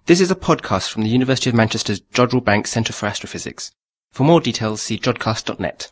This is a podcast from the University of Manchester's Jodrell Bank Centre for Astrophysics. For more details, see jodcast.net.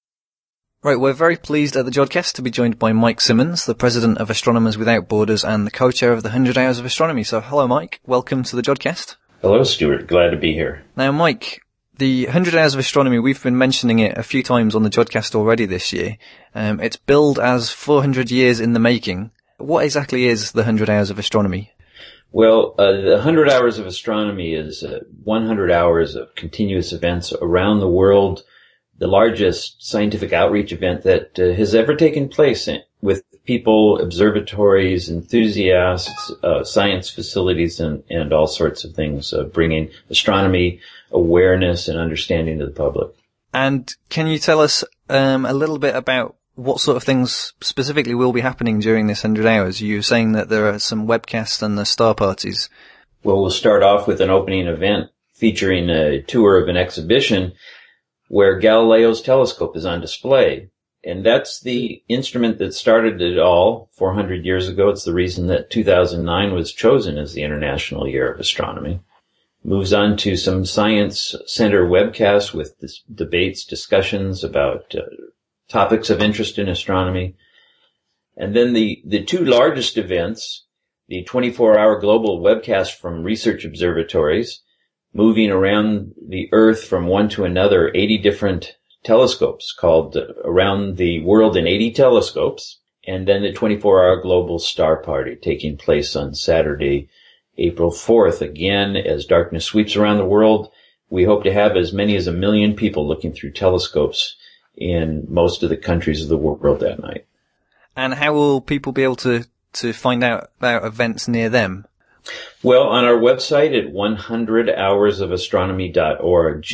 Right, we're very pleased at the Jodcast to be joined by Mike Simmons, the president of Astronomers Without Borders and the co-chair of the 100 Hours of Astronomy. So hello, Mike. Welcome to the Jodcast. Hello, Stuart. Glad to be here. Now, Mike, the 100 Hours of Astronomy, we've been mentioning it a few times on the Jodcast already this year. It's billed as 400 years in the making. What exactly is the 100 Hours of Astronomy? Well, the 100 Hours of Astronomy is 100 hours of continuous events around the world, the largest scientific outreach event that has ever taken place with people, observatories, enthusiasts, science facilities, and all sorts of things, bringing astronomy awareness and understanding to the public. And can you tell us a little bit about what sort of things specifically will be happening during this 100 hours? You were saying that there are some webcasts and the star parties. Well, we'll start off with an opening event featuring a tour of an exhibition where Galileo's telescope is on display. And that's the instrument that started it all 400 years ago. It's the reason that 2009 was chosen as the International Year of Astronomy. Moves on to some Science Center webcasts with debates, discussions about topics of interest in astronomy. And then the two largest events, the 24-hour global webcast from research observatories, moving around the Earth from one to another, 80 different telescopes called Around the World in 80 Telescopes. And then the 24-hour global star party taking place on Saturday, April 4th. Again, as darkness sweeps around the world, we hope to have as many as 1 million people looking through telescopes in most of the countries of the world that night. And how will people be able to find out about events near them? Well, on our website at 100hoursofastronomy.org,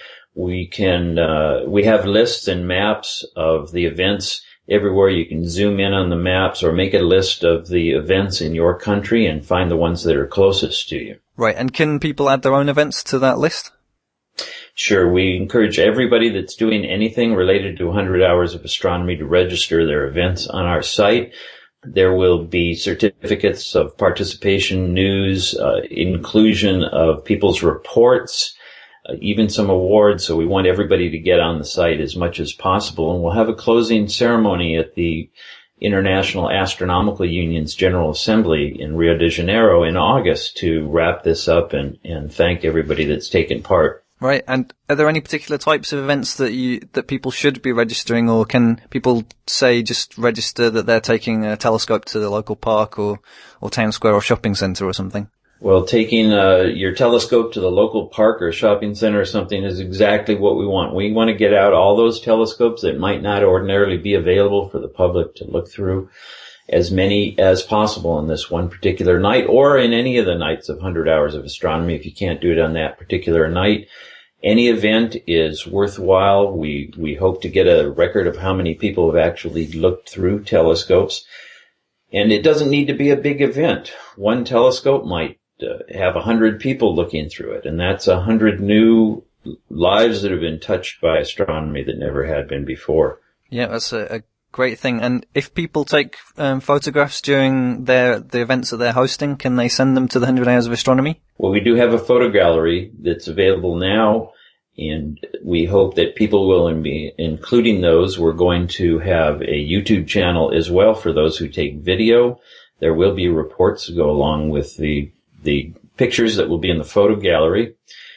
we have lists and maps of the events everywhere. You can zoom in on the maps or make a list of the events in your country and find the ones that are closest to you. Right. And can people add their own events to that list? Sure. We encourage everybody that's doing anything related to 100 Hours of Astronomy to register their events on our site. There will be certificates of participation, news, inclusion of people's reports, even some awards. So we want everybody to get on the site as much as possible. And we'll have a closing ceremony at the International Astronomical Union's General Assembly in Rio de Janeiro in August to wrap this up and thank everybody that's taken part. Right. And are there any particular types of events that people should be registering, or can people say just register that they're taking a telescope to the local park or town square or shopping centre or something? Well, taking your telescope to the local park or shopping center or something is exactly what we want. We want to get out all those telescopes that might not ordinarily be available for the public to look through, as many as possible on this one particular night, or in any of the nights of 100 Hours of Astronomy if you can't do it on that particular night. Any event is worthwhile. We hope to get a record of how many people have actually looked through telescopes. And it doesn't need to be a big event. One telescope might have 100 people looking through it, and that's 100 new lives that have been touched by astronomy that never had been before. Yeah, that's a great thing. And if people take photographs during the events that they're hosting, can they send them to the 100 Hours of Astronomy? Well, we do have a photo gallery that's available now, and we hope that people will be including those. We're going to have a YouTube channel as well for those who take video. There will be reports to go along with the pictures that will be in the photo gallery.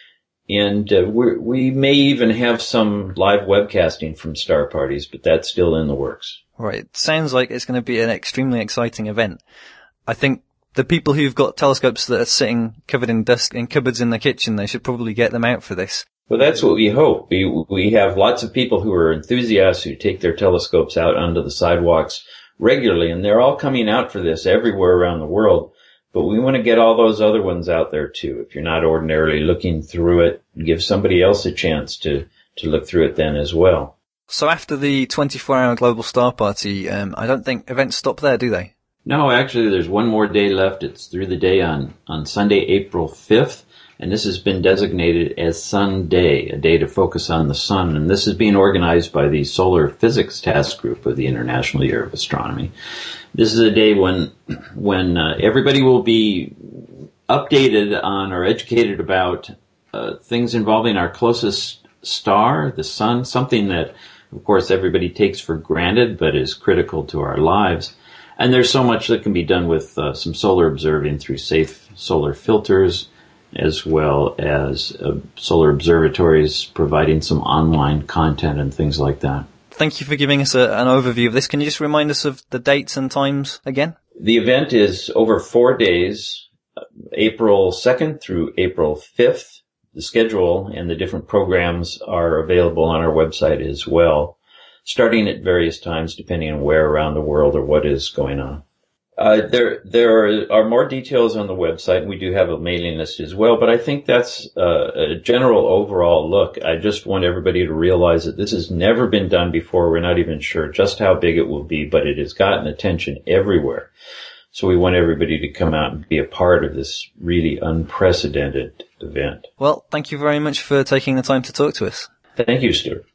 And we may even have some live webcasting from star parties, but that's still in the works. Right. It sounds like it's going to be an extremely exciting event. I think the people who've got telescopes that are sitting covered in dust in cupboards in the kitchen, they should probably get them out for this. Well, that's what we hope. We have lots of people who are enthusiasts who take their telescopes out onto the sidewalks regularly, and they're all coming out for this everywhere around the world. But we want to get all those other ones out there too. If you're not ordinarily looking through it, give somebody else a chance to look through it then as well. So after the 24-hour global star party, I don't think events stop there, do they? No, actually there's one more day left. It's through the day on Sunday, April 5th. And this has been designated as Sun Day, a day to focus on the sun. And this is being organized by the Solar Physics Task Group of the International Year of Astronomy. This is a day when everybody will be updated on or educated about things involving our closest star, the sun, something that, of course, everybody takes for granted but is critical to our lives. And there's so much that can be done with some solar observing through safe solar filters, as well as solar observatories providing some online content and things like that. Thank you for giving us an overview of this. Can you just remind us of the dates and times again? The event is over 4 days, April 2nd through April 5th. The schedule and the different programs are available on our website as well, starting at various times depending on where around the world or what is going on. There are more details on the website, and we do have a mailing list as well, but I think that's a general overall look. I just want everybody to realize that this has never been done before. We're not even sure just how big it will be, but it has gotten attention everywhere. So we want everybody to come out and be a part of this really unprecedented event. Well, thank you very much for taking the time to talk to us. Thank you, Stuart.